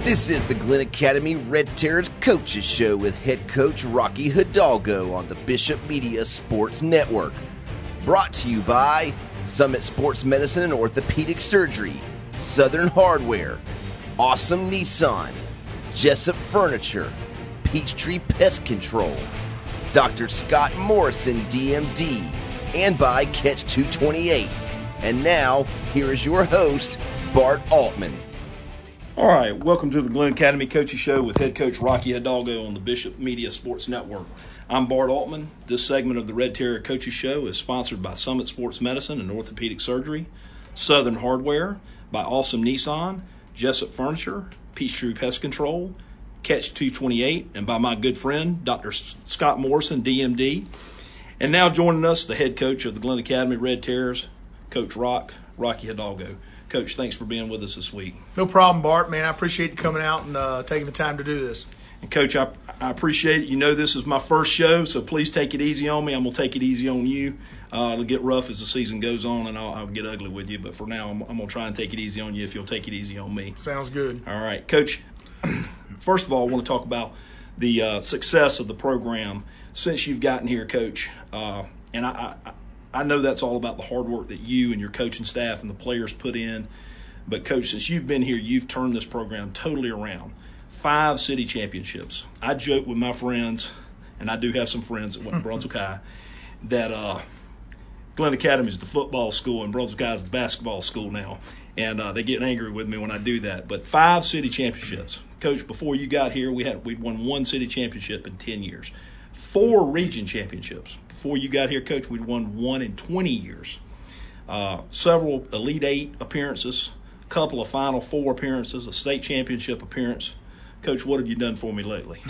This is the Glen Academy Red Terrors Coaches Show with head coach Rocky Hidalgo on the Bishop Media Sports Network. Brought to you by Summit Sports Medicine and Orthopedic Surgery, Southern Hardware, Awesome Nissan, Jessup Furniture, Peachtree Pest Control, Dr. Scott Morrison, DMD, and by Catch 228. And now, here is your host, Bart Altman. All right, welcome to the Glen Academy Coaches Show with head coach Rocky Hidalgo on the Bishop Media Sports Network. I'm Bart Altman. This segment of the Red Terror Coaches Show is sponsored by Summit Sports Medicine and Orthopedic Surgery, Southern Hardware, by Awesome Nissan, Jessup Furniture, Peachtree Pest Control, Catch 228, and by my good friend, Dr. Scott Morrison, DMD. And now joining us, the head coach of the Glen Academy Red Terrors, Coach Rocky Hidalgo. Coach, thanks for being with us this week. No problem, Bart, man. I appreciate you coming out and taking the time to do this. And, Coach, I appreciate it. You know this is my first show, so please take it easy on me. I'm going to take it easy on you. It'll get rough as the season goes on, and I'll get ugly with you. But for now, I'm going to try and take it easy on you if you'll take it easy on me. Sounds good. All right. Coach, first of all, I want to talk about the success of the program since you've gotten here, Coach. And I know that's all about the hard work that you and your coaching staff and the players put in. But, Coach, since you've been here, you've turned this program totally around. 5 city championships. I joke with my friends, and I do have some friends at Brunswick High, that Glen Academy is the football school and Brunswick High is the basketball school now. And they get angry with me when I do that. But 5 city championships. Coach, before you got here, we'd won 1 city championship in 10 years. 4 region championships. Before you got here, Coach, we'd won 1 in 20 years. Several Elite 8 appearances, a couple of Final 4 appearances, a state championship appearance. Coach, what have you done for me lately?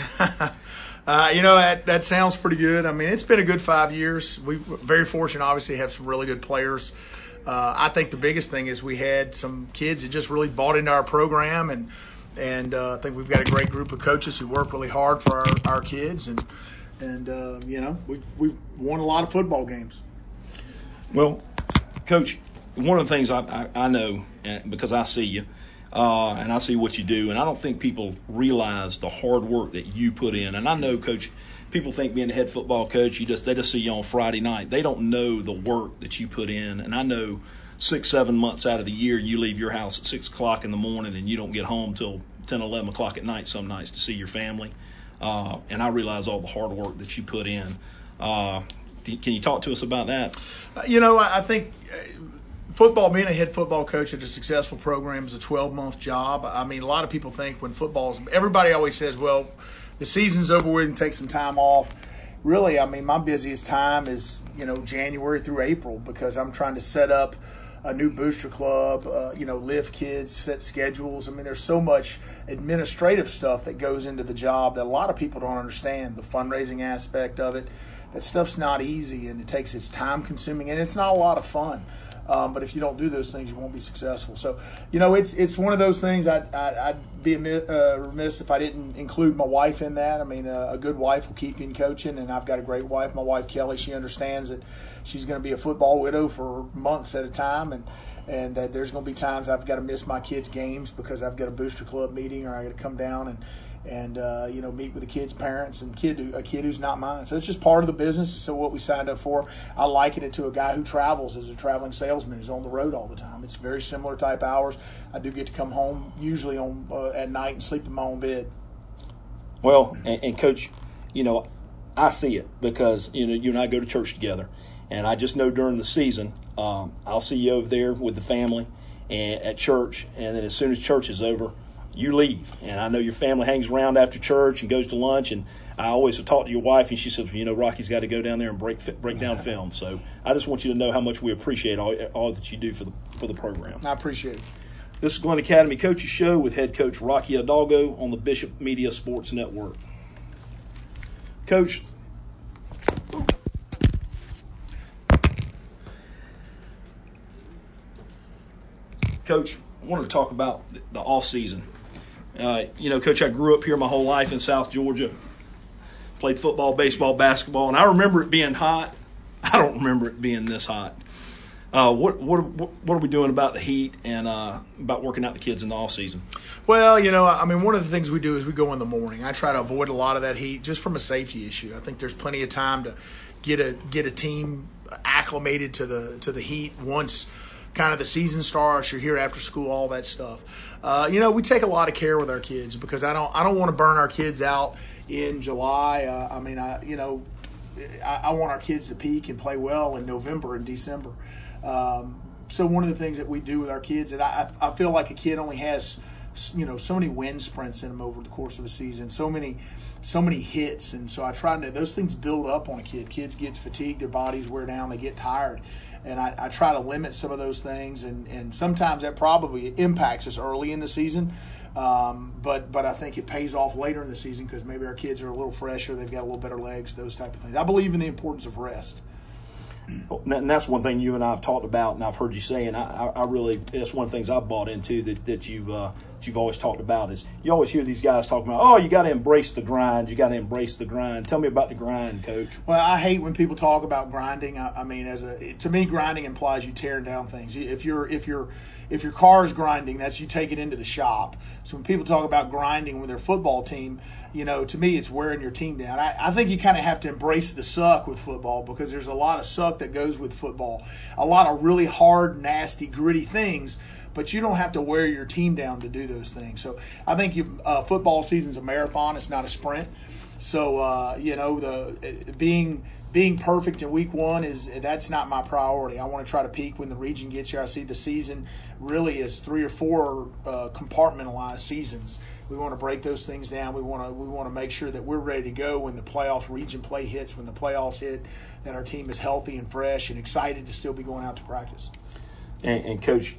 That sounds pretty good. I mean, it's been a good 5 years. We're very fortunate, obviously, to have some really good players. I think the biggest thing is we had some kids that just really bought into our program, and I think we've got a great group of coaches who work really hard for our kids, and we've won a lot of football games. Well, Coach, one of the things I know, because I see you, and I see what you do, and I don't think people realize the hard work that you put in. And I know, Coach, people think being a head football coach, they just see you on Friday night. They don't know the work that you put in. And I know 6-7 months out of the year, you leave your house at 6 o'clock in the morning and you don't get home till 10, 11 o'clock at night some nights to see your family. And I realize all the hard work that you put in. Can you talk to us about that? I think football, being a head football coach at a successful program is a 12-month job. I mean, a lot of people think when everybody always says, well, the season's over with and take some time off. Really, I mean, my busiest time is, January through April, because I'm trying to set up a new booster club, lift kids, set schedules. I mean, there's so much administrative stuff that goes into the job that a lot of people don't understand, the fundraising aspect of it. That stuff's not easy, and it's time consuming, and it's not a lot of fun. But if you don't do those things, you won't be successful. So, it's one of those things. I'd be remiss if I didn't include my wife in that. I mean, a good wife will keep you in coaching, and I've got a great wife. My wife, Kelly, she understands that she's going to be a football widow for months at a time, and that there's going to be times I've got to miss my kids' games because I've got a booster club meeting, or I got to come down and meet with the kids' parents and a kid who's not mine. So it's just part of the business. So what we signed up for, I liken it to a guy who travels as a traveling salesman, who's on the road all the time. It's very similar type hours. I do get to come home usually at night and sleep in my own bed. Well, and Coach, I see it because, you and I go to church together. And I just know during the season, I'll see you over there with the family and at church. And then as soon as church is over, you leave. And I know your family hangs around after church and goes to lunch. And I always talk to your wife, and she says, Rocky's got to go down there and break down film. So I just want you to know how much we appreciate all that you do for the program. I appreciate it. This is Glen Academy Coaches Show with head coach Rocky Hidalgo on the Bishop Media Sports Network. Coach, I wanted to talk about the off season. Coach, I grew up here my whole life in South Georgia. Played football, baseball, basketball, and I remember it being hot. I don't remember it being this hot. What are we doing about the heat and about working out the kids in the off season? Well, I mean, one of the things we do is we go in the morning. I try to avoid a lot of that heat just from a safety issue. I think there's plenty of time to get a team acclimated to the heat once kind of the season starts. You're here after school, all that stuff. We take a lot of care with our kids because I don't want to burn our kids out in July. I want our kids to peak and play well in November and December. So one of the things that we do with our kids, and I feel like a kid only has, so many wind sprints in them over the course of a season, so many hits, and so I try to, those things build up on a kid. Kids get fatigued, their bodies wear down, they get tired, and I try to limit some of those things, and sometimes that probably impacts us early in the season, but I think it pays off later in the season because maybe our kids are a little fresher, they've got a little better legs, those type of things. I believe in the importance of rest. And that's one thing you and I have talked about, and I've heard you say, and I really, it's one of the things I've bought into that you've always talked about is you always hear these guys talking about, you got to embrace the grind. You got to embrace the grind. Tell me about the grind, Coach. Well, I hate when people talk about grinding. I mean, to me, grinding implies you tearing down things. If your car is grinding, that's you take it into the shop. So when people talk about grinding with their football team, to me, it's wearing your team down. I think you kind of have to embrace the suck with football because there's a lot of suck that goes with football. A lot of really hard, nasty, gritty things, but you don't have to wear your team down to do those things. So I think football season's a marathon. It's not a sprint. So, being perfect in week one that's not my priority. I want to try to peak when the region gets here. I see the season really as 3 or 4 compartmentalized seasons. We want to break those things down. We want to make sure that we're ready to go when the playoffs region play hits, when the playoffs hit, that our team is healthy and fresh and excited to still be going out to practice. And Coach,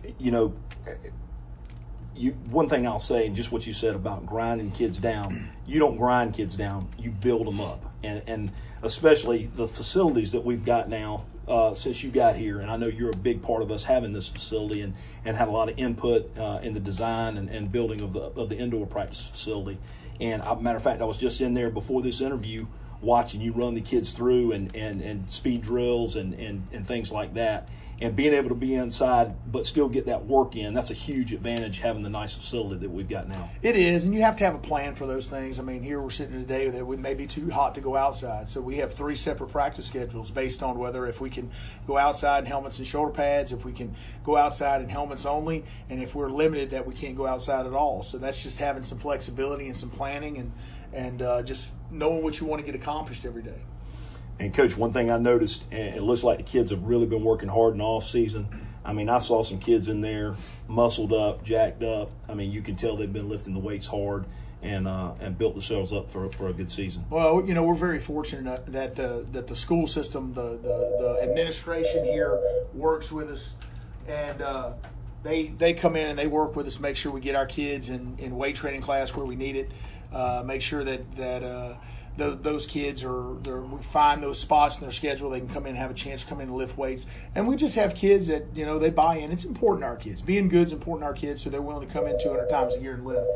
one thing I'll say, and just what you said about grinding kids down, you don't grind kids down, you build them up. And especially the facilities that we've got now since you got here, and I know you're a big part of us having this facility and had a lot of input in the design and building of the indoor practice facility. And matter of fact, I was just in there before this interview watching you run the kids through and speed drills and things like that. And being able to be inside but still get that work in, that's a huge advantage having the nice facility that we've got now. It is, and you have to have a plan for those things. I mean, here we're sitting today that we may be too hot to go outside. So we have 3 separate practice schedules based on whether if we can go outside in helmets and shoulder pads, if we can go outside in helmets only, and if we're limited that we can't go outside at all. So that's just having some flexibility and some planning and just knowing what you want to get accomplished every day. And, Coach, one thing I noticed, and it looks like the kids have really been working hard in the off season. I mean, I saw some kids in there muscled up, jacked up. I mean, you can tell they've been lifting the weights hard and built themselves up for a good season. Well, we're very fortunate that the school system, the administration here works with us, and they come in and they work with us, make sure we get our kids in weight training class where we need it, make sure that those kids we find those spots in their schedule. They can come in and have a chance to come in and lift weights. And we just have kids that, they buy in. It's important to our kids. Being good is important to our kids, so they're willing to come in 200 times a year and lift.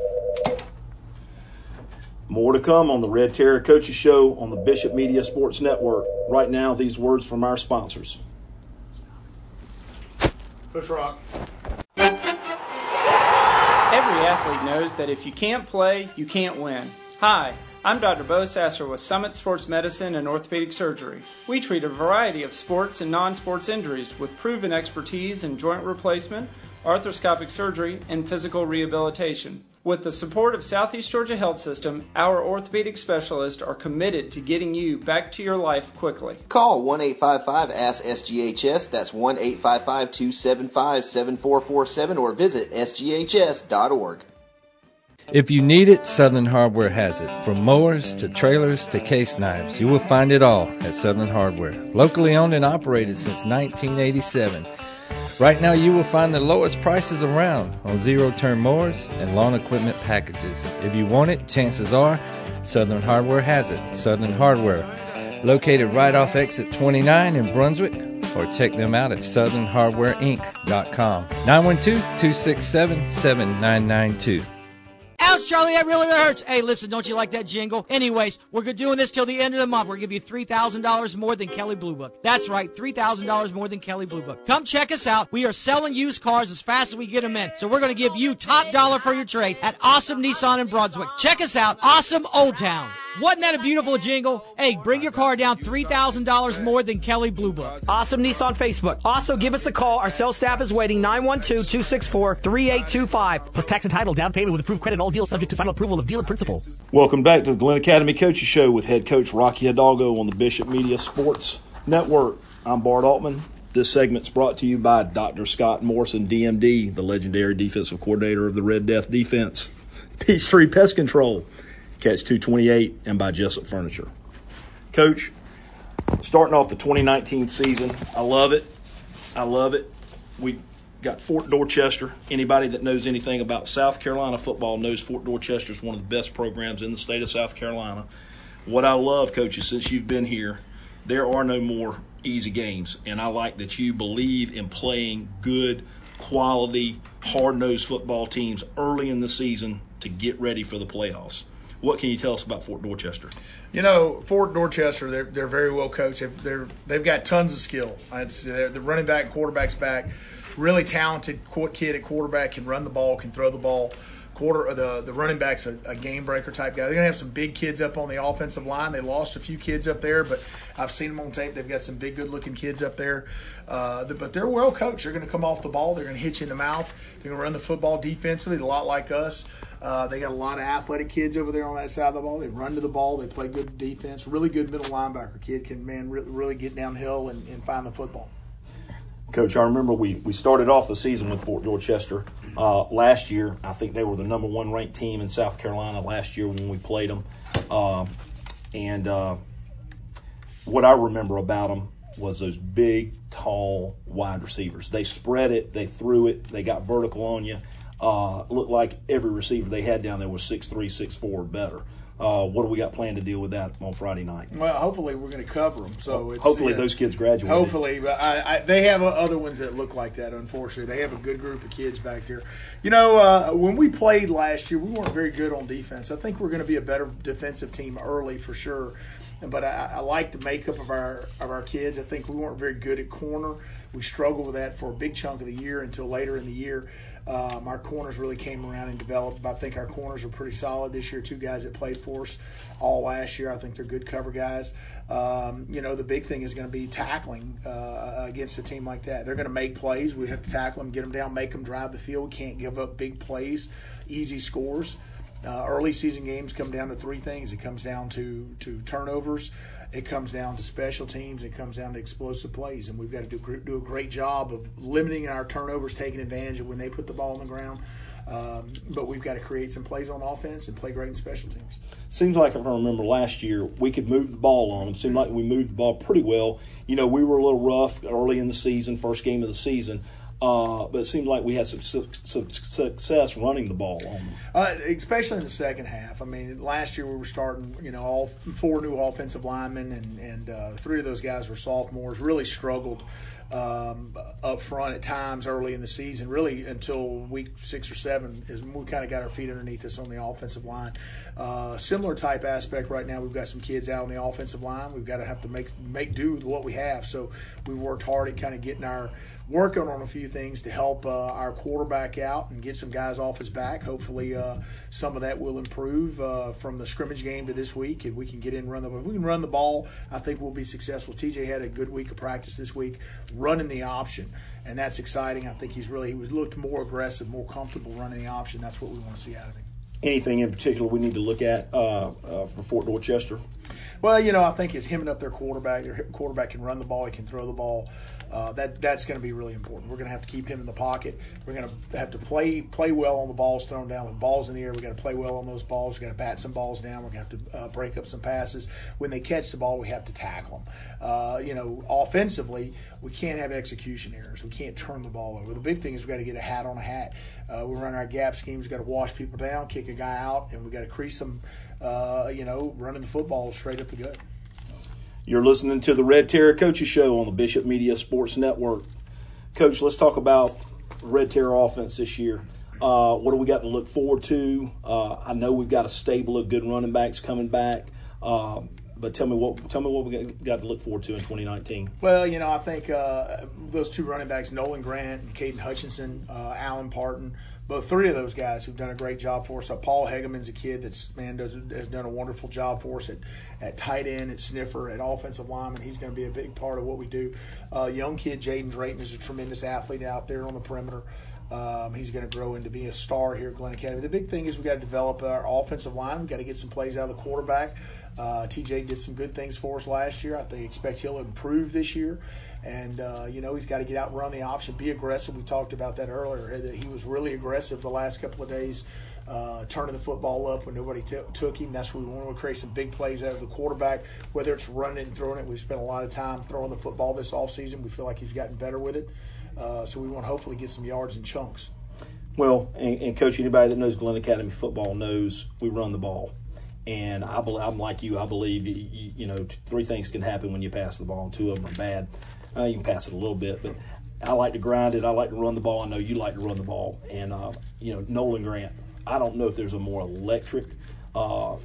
More to come on the Red Terror Coaches Show on the Bishop Media Sports Network. Right now, these words from our sponsors. Push rock. Every athlete knows that if you can't play, you can't win. Hi, I'm Dr. Bo Sasser with Summit Sports Medicine and Orthopedic Surgery. We treat a variety of sports and non-sports injuries with proven expertise in joint replacement, arthroscopic surgery, and physical rehabilitation. With the support of Southeast Georgia Health System, our orthopedic specialists are committed to getting you back to your life quickly. Call 1-855-ASK-SGHS. That's 1-855-275-7447 or visit sghs.org. If you need it, Southern Hardware has it. From mowers to trailers to case knives, you will find it all at Southern Hardware. Locally owned and operated since 1987. Right now you will find the lowest prices around on zero-turn mowers and lawn equipment packages. If you want it, chances are Southern Hardware has it. Southern Hardware, located right off exit 29 in Brunswick, or check them out at southernhardwareinc.com. 912-267-7992. Charlie, that really hurts. Hey, listen, don't you like that jingle? Anyways, we're doing this till the end of the month. We're going to give you $3,000 more than Kelley Blue Book. That's right, $3,000 more than Kelley Blue Book. Come check us out. We are selling used cars as fast as we get them in. So we're going to give you top dollar for your trade at Awesome Nissan in Brunswick. Check us out, Awesome Old Town. Wasn't that a beautiful jingle? Hey, bring your car down $3,000 more than Kelley Blue Book. Awesome Nissan Facebook. Also, give us a call. Our sales staff is waiting, 912-264-3825. Plus tax and title, down payment with approved credit, all deals subject to final approval of dealer principal. Welcome back to the Glenn Academy Coaches Show with head coach Rocky Hidalgo on the Bishop Media Sports Network. I'm Bart Altman. This segment's brought to you by Dr. Scott Morrison, DMD, the legendary defensive coordinator of the Red Death defense. Peachtree Pest Control, Catch 228, and by Jessup Furniture. Coach, starting off the 2019 season, I love it. We got Fort Dorchester. Anybody that knows anything about South Carolina football knows Fort Dorchester is one of the best programs in the state of South Carolina. What I love, Coach, is since you've been here, there are no more easy games, and I like that you believe in playing good, quality, hard-nosed football teams early in the season to get ready for the playoffs. What can you tell us about Fort Dorchester? You know, Fort Dorchester, they're very well coached. They've got tons of skill. The running back and quarterback's back. Really talented kid at quarterback, can run the ball, can throw the ball. The running back's a game breaker type guy. They're going to have some big kids up on the offensive line. They lost a few kids up there, but I've seen them on tape. They've got some big, good-looking kids up there. But they're well coached. They're going to come off the ball. They're going to hit you in the mouth. They're going to run the football defensively, a lot like us. They got a lot of athletic kids over there on that side of the ball. They run to the ball. They play good defense. Really good middle linebacker kid can, really get downhill and find the football. Coach, I remember we started off the season with Fort Dorchester. Last year, I think they were the number one ranked team in South Carolina last year when we played them. What I remember about them was those big, tall wide receivers. They spread it. They threw it. They got vertical on you. Looked like every receiver they had down there was 6'3", 6'4", or better. What do we got planned to deal with that on Friday night? Well, hopefully we're going to cover them. So hopefully those kids graduate. Hopefully, but they have other ones that look like that. Unfortunately, they have a good group of kids back there. You know, when we played last year, we weren't very good on defense. I think we're going to be a better defensive team early for sure. But I like the makeup of our kids. I think we weren't very good at corner. We struggled with that for a big chunk of the year until later in the year. Our corners really came around and developed. I think our corners are pretty solid this year. Two guys that played for us all last year. I think they're good cover guys. The big thing is going to be tackling against a team like that. They're going to make plays. We have to tackle them, get them down, make them drive the field. We can't give up big plays, easy scores. Early season games come down to three things. It comes down to turnovers. It comes down to special teams. It comes down to explosive plays. And we've got to do a great job of limiting our turnovers, taking advantage of when they put the ball on the ground. But we've got to create some plays on offense and play great in special teams. Seems like, if I remember last year, we could move the ball on them. Seemed like we moved the ball pretty well. You know, we were a little rough early in the season, first game of the season. But it seemed like we had some success running the ball on them. Especially in the second half. I mean, last year we were starting, all four new offensive linemen, and three of those guys were sophomores, really struggled up front at times early in the season, really until week 6 or 7 is when we kind of got our feet underneath us on the offensive line. Similar type aspect right now. We've got some kids out on the offensive line. We've got to have to make do with what we have. So we worked hard at kind of working on a few things to help our quarterback out and get some guys off his back. Hopefully some of that will improve from the scrimmage game to this week. If we can get in and run the ball. If we can run the ball, I think we'll be successful. TJ had a good week of practice this week running the option, and that's exciting. I think he looked more aggressive, more comfortable running the option. That's what we want to see out of him. Anything in particular we need to look at for Fort Dorchester? Well, I think it's hemming up their quarterback. Their quarterback can run the ball. He can throw the ball. That's going to be really important. We're going to have to keep him in the pocket. We're going to have to play well on the balls thrown down. The balls in the air, we've got to play well on those balls. We've got to bat some balls down. We're going to have to break up some passes. When they catch the ball, we have to tackle them. Offensively, we can't have execution errors. We can't turn the ball over. The big thing is we've got to get a hat on a hat. We run our gap schemes. We've got to wash people down, kick a guy out, and we've got to crease them, running the football straight up the gut. You're listening to the Red Terror Coaches Show on the Bishop Media Sports Network. Coach, let's talk about Red Terror offense this year. What do we got to look forward to? I know we've got a stable of good running backs coming back. But tell me what we got to look forward to in 2019. Well, I think those two running backs, Nolan Grant and Caden Hutchinson, Alan Parton, both three of those guys who've done a great job for us. Paul Hegeman's a kid has done a wonderful job for us at tight end, at sniffer, at offensive lineman. He's going to be a big part of what we do. Young kid Jaden Drayton is a tremendous athlete out there on the perimeter. He's going to grow into being a star here at Glenn Academy. The big thing is we've got to develop our offensive line. We've got to get some plays out of the quarterback. TJ did some good things for us last year. I expect he'll improve this year. And, he's got to get out and run the option, be aggressive. We talked about that earlier, that he was really aggressive the last couple of days, turning the football up when nobody took him. That's where we want to create some big plays out of the quarterback, whether it's running it and throwing it. We've spent a lot of time throwing the football this offseason. We feel like he's gotten better with it. So we want to hopefully get some yards in chunks. Well, and Coach, anybody that knows Glenn Academy football knows we run the ball. And I'm like you. I believe, three things can happen when you pass the ball, and two of them are bad. You can pass it a little bit, but I like to grind it. I like to run the ball. I know you like to run the ball. And, Nolan Grant, I don't know if there's a more electric, not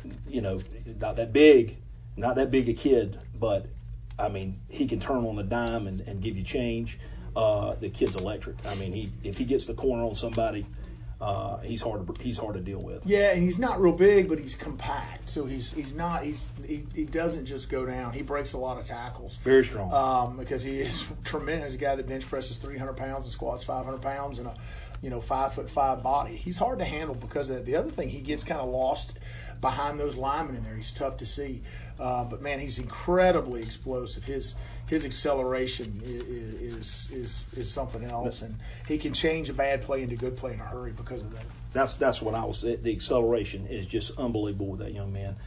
that big a kid, but, he can turn on a dime and give you change. The kid's electric. If he gets the corner on somebody, he's hard to deal with. Yeah, and he's not real big, but he's compact. So he doesn't just go down. He breaks a lot of tackles. Very strong. Because he is tremendous. He's a guy that bench presses 300 pounds and squats 500 pounds and a 5'5" body. He's hard to handle because of that. The other thing, he gets kind of lost behind those linemen in there. He's tough to see. But man, he's incredibly explosive. His acceleration is something else, and he can change a bad play into a good play in a hurry because of that. That's what I was. The acceleration is just unbelievable with that young man.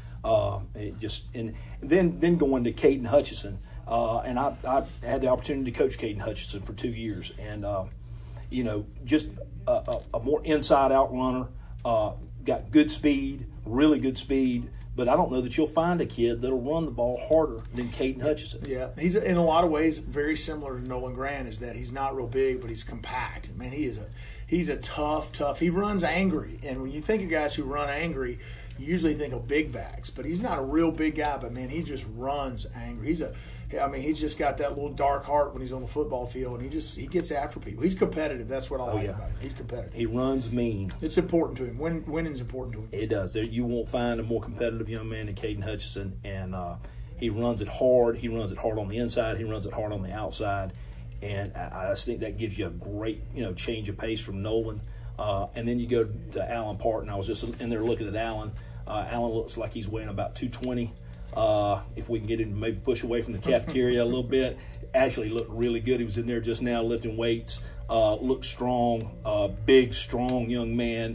And then going to Caden Hutchinson, and I had the opportunity to coach Caden Hutchinson for 2 years, and just a more inside out runner, got good speed, really good speed. But I don't know that you'll find a kid that'll run the ball harder than Caden Hutchinson. Yeah, he's in a lot of ways very similar to Nolan Grant, is that he's not real big, but he's compact. Man, he's a tough. He runs angry, and when you think of guys who run angry, you usually think of big backs. But he's not a real big guy, but man, he just runs angry. He's just got that little dark heart when he's on the football field, and he gets after people. He's competitive. That's what I like about him. He's competitive. He runs mean. It's important to him. Winning's important to him. It does. You won't find a more competitive young man than Caden Hutchinson, and he runs it hard. He runs it hard on the inside. He runs it hard on the outside, and I just think that gives you a great change of pace from Nolan. And then you go to Alan Parton. I was just in there looking at Alan. Alan looks like he's weighing about 220. If we can get him to maybe push away from the cafeteria a little bit. Actually looked really good. He was in there just now lifting weights. Looked strong, big, strong young man.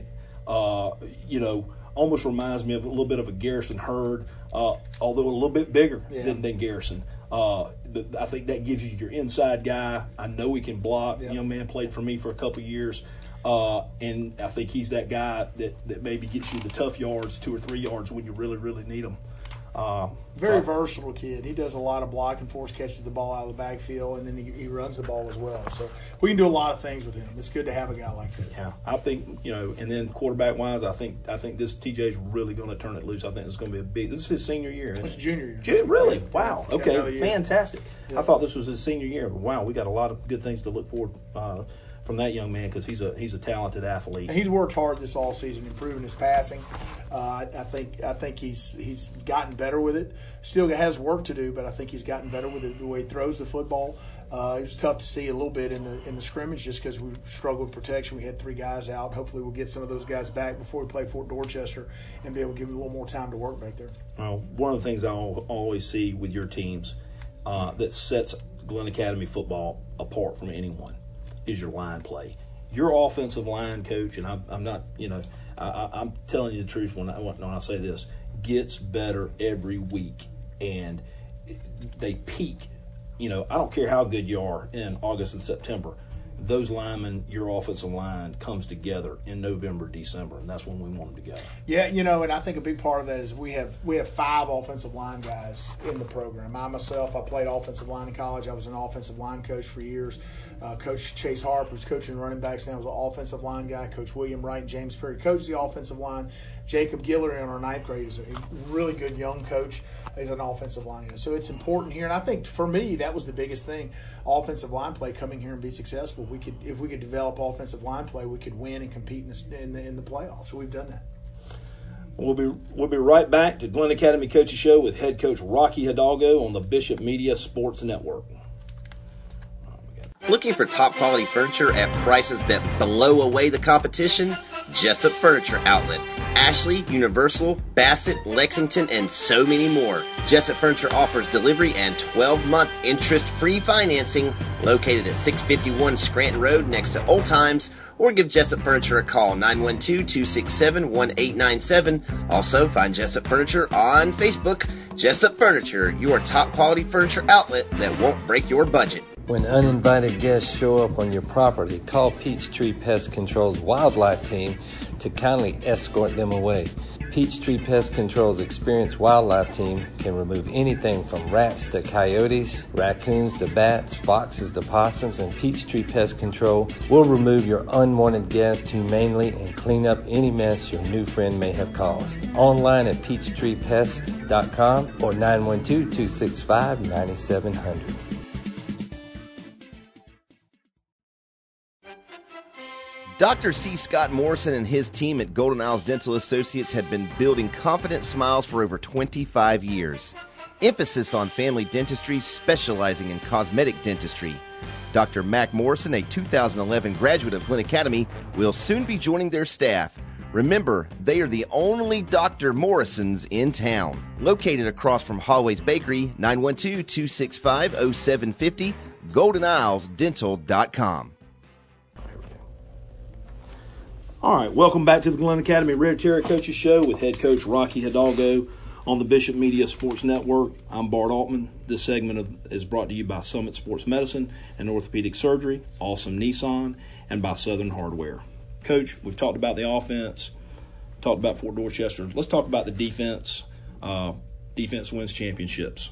Almost reminds me of a little bit of a Garrison Hurd, although a little bit bigger than Garrison. I think that gives you your inside guy. I know he can block. The young man played for me for a couple of years. And I think he's that guy that maybe gets you the tough yards, 2 or 3 yards when you really, really need them. Very versatile kid. He does a lot of blocking for us, catches the ball out of the backfield, and then he runs the ball as well. So we can do a lot of things with him. It's good to have a guy like that. Yeah, I think and then quarterback-wise, I think this TJ's really going to turn it loose. I think it's going to be this is his senior year. It's junior year. Really? Wow. Okay, fantastic. Yeah. I thought this was his senior year. Wow, we got a lot of good things to look forward from that young man because he's a talented athlete. And he's worked hard this all season, improving his passing. I think he's gotten better with it. Still has work to do, but I think he's gotten better with it, the way he throws the football. It was tough to see a little bit in the scrimmage just because we struggled with protection. We had 3 guys out. Hopefully we'll get some of those guys back before we play Fort Dorchester and be able to give them a little more time to work back there. One of the things I always see with your teams that sets Glenn Academy football apart from anyone is your line play. Your offensive line coach, and I'm not, I'm telling you the truth when I say this, gets better every week, and they peak. I don't care how good you are in August and September. those linemen, your offensive line, comes together in November, December, and that's when we want them to go. Yeah, and I think a big part of that is we have 5 offensive line guys in the program. I played offensive line in college. I was an offensive line coach for years. Coach Chase Harp, who's coaching running backs now, was an offensive line guy. Coach William Wright and James Perry coached the offensive line. Jacob Guillory in our 9th grade is a really good young coach. He's an offensive line guy. So it's important here, and I think for me that was the biggest thing. Offensive line play, coming here and be successful. If we could develop offensive line play, we could win and compete in the playoffs. So we've done that. We'll be right back to Glen Academy Coaches Show with head coach Rocky Hidalgo on the Bishop Media Sports Network. Looking for top quality furniture at prices that blow away the competition? Jessup Furniture Outlet. Ashley, Universal, Bassett, Lexington, and so many more. Jessup Furniture offers delivery and 12-month interest-free financing located at 651 Scranton Road next to Old Times, or give Jessup Furniture a call, 912-267-1897. Also, find Jessup Furniture on Facebook. Jessup Furniture, your top quality furniture outlet that won't break your budget. When uninvited guests show up on your property, call Peachtree Pest Control's wildlife team to kindly escort them away. Peachtree Pest Control's experienced wildlife team can remove anything from rats to coyotes, raccoons to bats, foxes to possums, and Peachtree Pest Control will remove your unwanted guests humanely and clean up any mess your new friend may have caused. Online at peachtreepest.com or 912-265-9700. Dr. C. Scott Morrison and his team at Golden Isles Dental Associates have been building confident smiles for over 25 years. Emphasis on family dentistry, specializing in cosmetic dentistry. Dr. Mac Morrison, a 2011 graduate of Glen Academy, will soon be joining their staff. Remember, they are the only Dr. Morrisons in town. Located across from Hallways Bakery, 912-265-0750, GoldenIslesDental.com. All right, welcome back to the Glen Academy Red Terror Coaches Show with head coach Rocky Hidalgo on the Bishop Media Sports Network. I'm Bart Altman. This segment is brought to you by Summit Sports Medicine and Orthopedic Surgery, Awesome Nissan, and by Southern Hardware. Coach, we've talked about the offense, talked about Fort Dorchester. Let's talk about the defense. Defense wins championships.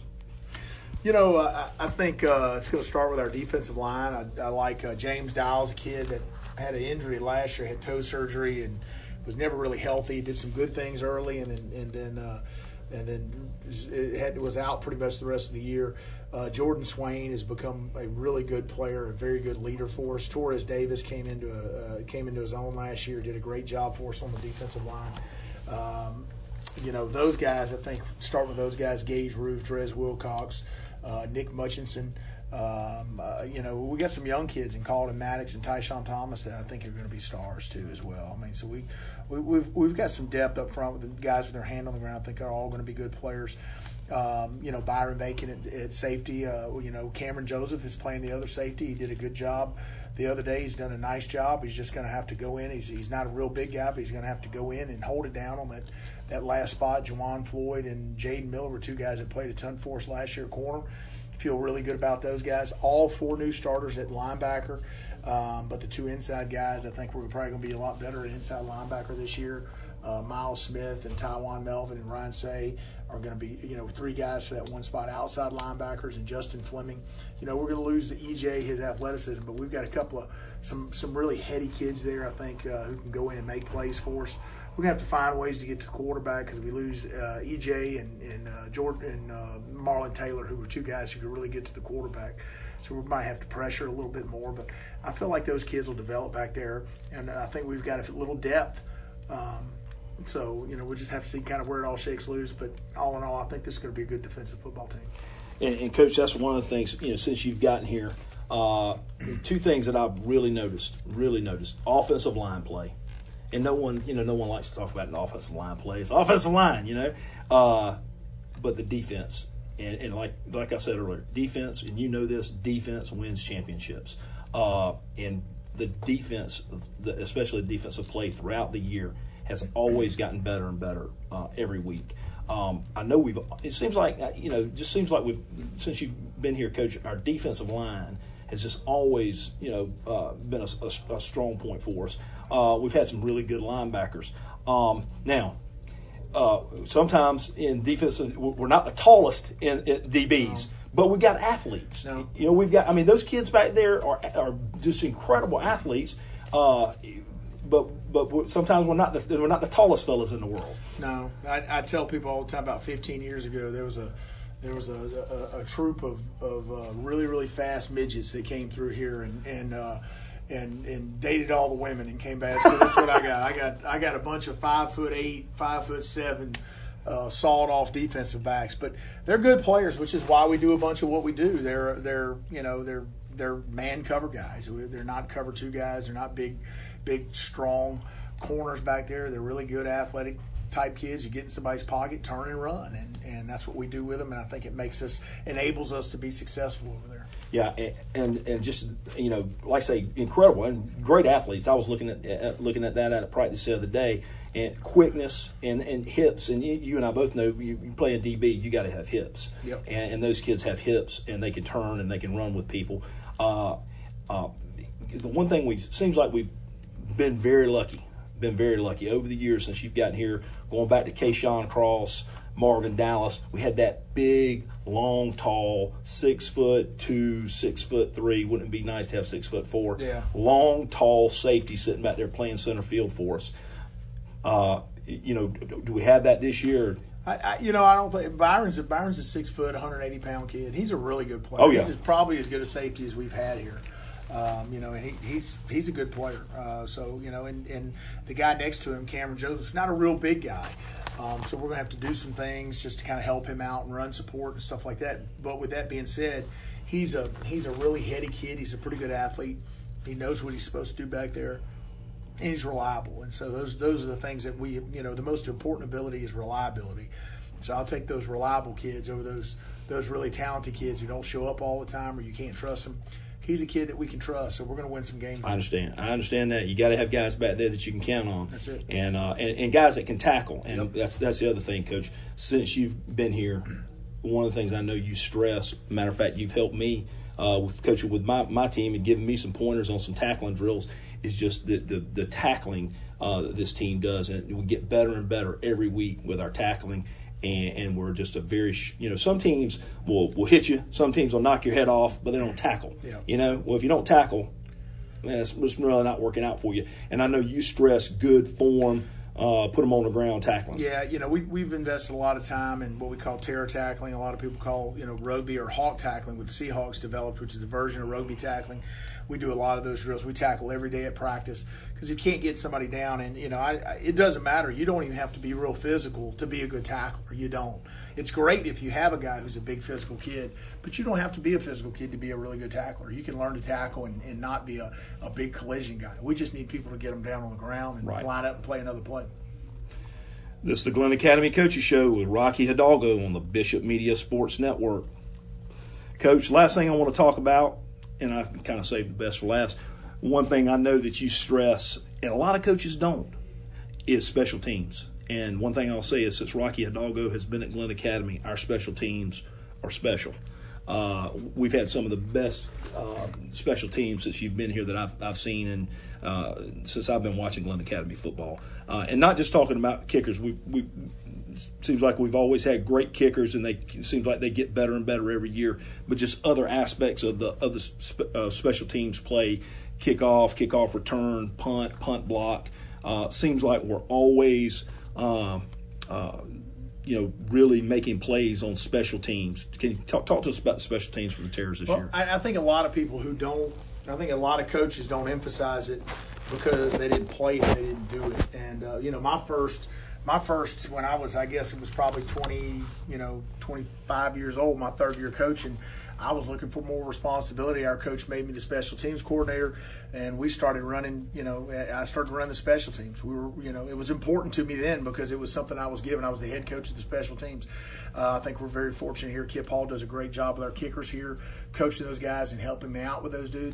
I think it's going to start with our defensive line. I like James Dowles, a kid that had an injury last year, had toe surgery, and was never really healthy. Did some good things early, and then was out pretty much the rest of the year. Jordan Swain has become a really good player, a very good leader for us. Torres Davis came into his own last year, did a great job for us on the defensive line. Those guys, I think, start with those guys: Gage Roof, Drez Wilcox, Nick Mutchinson. We got some young kids in Calden Maddox and Tyshawn Thomas that I think are going to be stars too as well. I mean, so we've got some depth up front with the guys with their hand on the ground. I think are all going to be good players. Byron Bacon at safety. Cameron Joseph is playing the other safety. He did a good job the other day. He's done a nice job. He's just going to have to go in. He's not a real big guy, but he's going to have to go in and hold it down on that last spot. Juwan Floyd and Jaden Miller were two guys that played a ton for us last year at corner. Feel really good about those guys. All 4 new starters at linebacker, but the 2 inside guys, I think we're probably going to be a lot better at inside linebacker this year. Miles Smith and Tywan Melvin and Ryan Say are going to be, 3 guys for that one spot outside linebackers, and Justin Fleming. We're going to lose the EJ, his athleticism, but we've got a couple of some really heady kids there, I think, who can go in and make plays for us. We're going to have to find ways to get to the quarterback because we lose EJ and Jordan and Marlon Taylor, who were 2 guys who could really get to the quarterback. So we might have to pressure a little bit more. But I feel like those kids will develop back there, and I think we've got a little depth. We'll just have to see kind of where it all shakes loose. But all in all, I think this is going to be a good defensive football team. And Coach, that's one of the things, since you've gotten here, 2 things that I've really noticed. Offensive line play. And no one likes to talk about an offensive line play. It's offensive line, but the defense, and like I said earlier, defense, and defense wins championships. And the defense, especially the defensive play throughout the year, has always gotten better and better every week. I know it seems like, since you've been here, Coach, our defensive line has just always, been a strong point for us. We've had some really good linebackers. Now, sometimes in defense, we're not the tallest in DBs, but we've got athletes. No. We've got. I mean, those kids back there are just incredible athletes. But sometimes we're not the tallest fellas in the world. No, I tell people all the time. About 15 years ago, there was a troop of really, really fast midgets that came through here and dated all the women and came back. So that's what I got. I got a bunch of 5'8", 5'7", sawed off defensive backs, but they're good players, which is why we do a bunch of what we do. They're man cover guys. They're not cover two guys. They're not big, strong corners back there. They're really good athletic type kids. You get in somebody's pocket, turn and run, and that's what we do with them. And I think it enables us to be successful over there. Yeah, and just like I say, incredible and great athletes. I was looking at that at practice the other day, and quickness and hips. And you and I both know you play in DB, you got to have hips. Yep. And those kids have hips, and they can turn and they can run with people. The one thing seems like we've been very lucky over the years since you've gotten here, going back to Kayshawn Cross, Marvin Dallas. We had that big, long, tall, 6'2", 6'3". Wouldn't it be nice to have 6'4"? Yeah. Long, tall safety sitting back there playing center field for us. Do we have that this year? I don't think Byron's a 6 foot, 180-pound kid. He's a really good player. Oh, yeah. He's probably as good a safety as we've had here. And he's a good player. And the guy next to him, Cameron Joseph's not a real big guy. So we're going to have to do some things just to kind of help him out and run support and stuff like that. But with that being said, he's a really heady kid. He's a pretty good athlete. He knows what he's supposed to do back there, and he's reliable. And so those are the things that we, the most important ability is reliability. So I'll take those reliable kids over those really talented kids who don't show up all the time or you can't trust them. He's a kid that we can trust, so we're going to win some games. I understand that. You got to have guys back there that you can count on. That's it. And guys that can tackle. And yep. that's the other thing, Coach. Since you've been here, one of the things I know you stress, matter of fact, you've helped me with coaching with my team and giving me some pointers on some tackling drills, is just the tackling that this team does. And we get better and better every week with our tackling. And we're just a very, some teams will hit you. Some teams will knock your head off, but they don't tackle. Yeah. Well, if you don't tackle, man, it's really not working out for you. And I know you stress good form, put them on the ground tackling. Yeah, we've invested a lot of time in what we call terror tackling. A lot of people call, rugby or hawk tackling, with the Seahawks developed, which is a version of rugby tackling. We do a lot of those drills. We tackle every day at practice because you can't get somebody down. And, it doesn't matter. You don't even have to be real physical to be a good tackler. You don't. It's great if you have a guy who's a big physical kid, but you don't have to be a physical kid to be a really good tackler. You can learn to tackle and not be a big collision guy. We just need people to get them down on the ground and line up and play another play. This is the Glenn Academy Coaches Show with Rocky Hidalgo on the Bishop Media Sports Network. Coach, last thing I want to talk about, and I kind of saved the best for last, one thing I know that you stress, and a lot of coaches don't, is special teams. And one thing I'll say is, since Rocky Hidalgo has been at Glenn Academy, our special teams are special. We've had some of the best special teams since you've been here that I've seen, and since I've been watching Glenn Academy football. And not just talking about kickers. We seems like we've always had great kickers, and seems like they get better and better every year. But just other aspects of the special teams play, kickoff return, punt block. Seems like we're always really making plays on special teams. Can you talk to us about the special teams for the Terrors this year? I think a lot of people I think a lot of coaches don't emphasize it because they didn't play it, they didn't do it. And my first when I was, I guess it was probably 25 years old, my third year coaching, I was looking for more responsibility. Our coach made me the special teams coordinator, and we started running, I started running the special teams. We were, it was important to me then because it was something I was given. I was the head coach of the special teams. I think we're very fortunate here. Kip Hall does a great job with our kickers here, coaching those guys and helping me out with those dudes.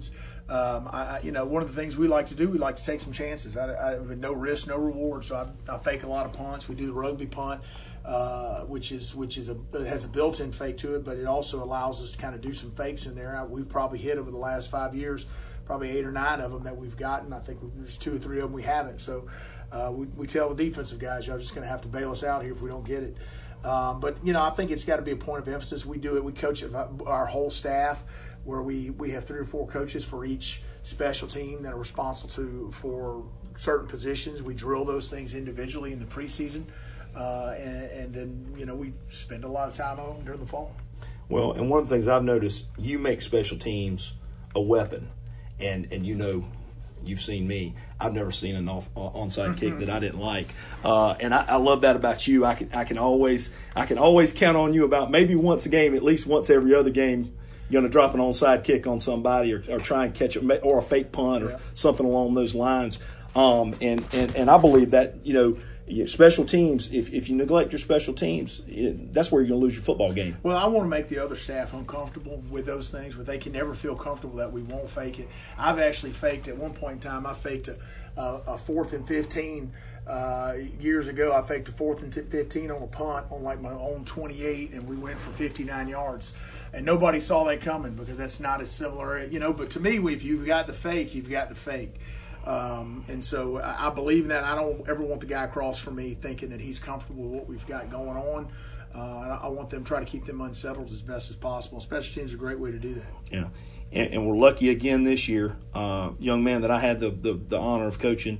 One of the things we like to do, we like to take some chances. With no risk, no reward. So I fake a lot of punts. We do the rugby punt, which has a built-in fake to it, but it also allows us to kind of do some fakes in there. We've probably hit over the last 5 years, probably 8 or 9 of them that we've gotten. I think there's 2 or 3 of them we haven't. So we tell the defensive guys, y'all just going to have to bail us out here if we don't get it. But I think it's got to be a point of emphasis. We do it. We coach our whole staff, where we have 3 or 4 coaches for each special team that are responsible for certain positions. We drill those things individually in the preseason, and then we spend a lot of time on them during the fall. Well, and one of the things I've noticed, you make special teams a weapon, and you've seen me. I've never seen an onside kick that I didn't like, and I love that about you. I can always count on you about maybe once a game, at least once every other game. You're going to drop an onside kick on somebody, or try and catch it, or a fake punt, or something along those lines. And I believe that special teams. If you neglect your special teams, that's where you're going to lose your football game. Well, I want to make the other staff uncomfortable with those things, but they can never feel comfortable that we won't fake it. I've actually faked at one point in time. I faked a 4th and 15 years ago. I faked a 4th and 15 on a punt on like my own 28, and we went for 59 yards. And nobody saw that coming because that's not as similar, But to me, if you've got the fake, you've got the fake. And so I believe in that. I don't ever want the guy across from me thinking that he's comfortable with what we've got going on. I want them to try to keep them unsettled as best as possible. Special teams are a great way to do that. Yeah, and we're lucky again this year. Young man that I had the honor of coaching,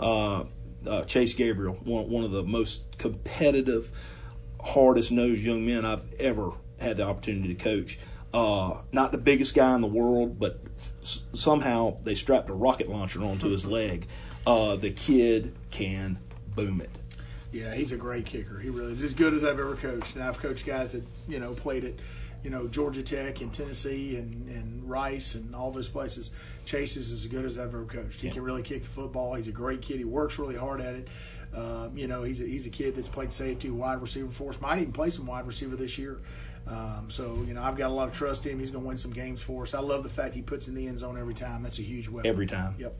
Chase Gabriel, one of the most competitive, hardest-nosed young men I've ever had the opportunity to coach. Not the biggest guy in the world, but somehow they strapped a rocket launcher onto his leg. The kid can boom it. Yeah, he's a great kicker. He really is as good as I've ever coached. And I've coached guys that, played at, Georgia Tech and Tennessee and Rice and all those places. Chase is as good as I've ever coached. He can really kick the football. He's a great kid. He works really hard at it. He's a kid that's played safety, wide receiver for us. Might even play some wide receiver this year. I've got a lot of trust in him. He's going to win some games for us. I love the fact he puts in the end zone every time. That's a huge weapon. Every time. Yep.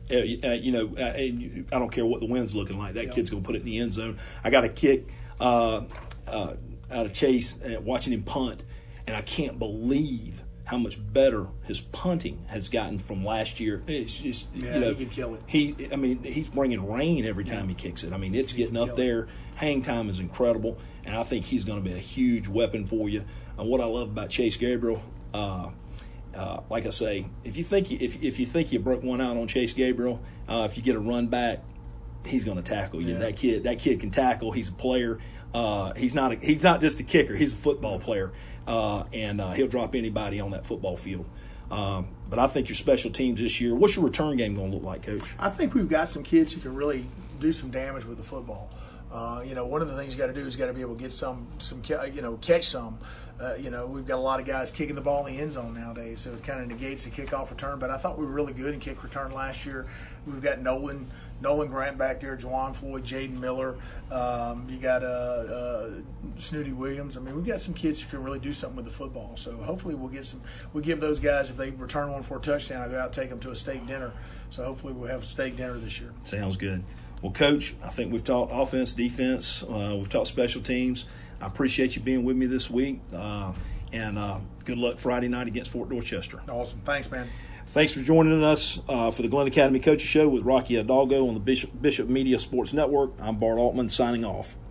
I don't care what the wind's looking like. That kid's going to put it in the end zone. I got a kick out of Chase watching him punt, and I can't believe how much better his punting has gotten from last year. It's just, he can kill it. He's bringing rain every time he kicks it. It's getting up there. Hang time is incredible, and I think he's going to be a huge weapon for you. And what I love about Chase Gabriel, like I say, if you think you broke one out on Chase Gabriel, if you get a run back, he's going to tackle you. Yeah. That kid can tackle. He's a player. He's not just a kicker. He's a football player, and he'll drop anybody on that football field. But I think your special teams this year, what's your return game going to look like, Coach? I think we've got some kids who can really do some damage with the football. One of the things you got to do is got to be able to get some catch some. We've got a lot of guys kicking the ball in the end zone nowadays, so it kind of negates the kickoff return. But I thought we were really good in kick return last year. We've got Nolan Grant back there, Juwan Floyd, Jaden Miller. You got Snooty Williams. We've got some kids who can really do something with the football. So hopefully we'll give those guys, if they return one for a touchdown, I'll go out and take them to a steak dinner. So hopefully we'll have a steak dinner this year. Sounds good. Well, Coach, I think we've talked offense, defense. We've talked special teams. I appreciate you being with me this week. And good luck Friday night against Fort Dorchester. Awesome. Thanks, man. Thanks for joining us for the Glenn Academy Coaches Show with Rocky Hidalgo on the Bishop Media Sports Network. I'm Bart Altman signing off.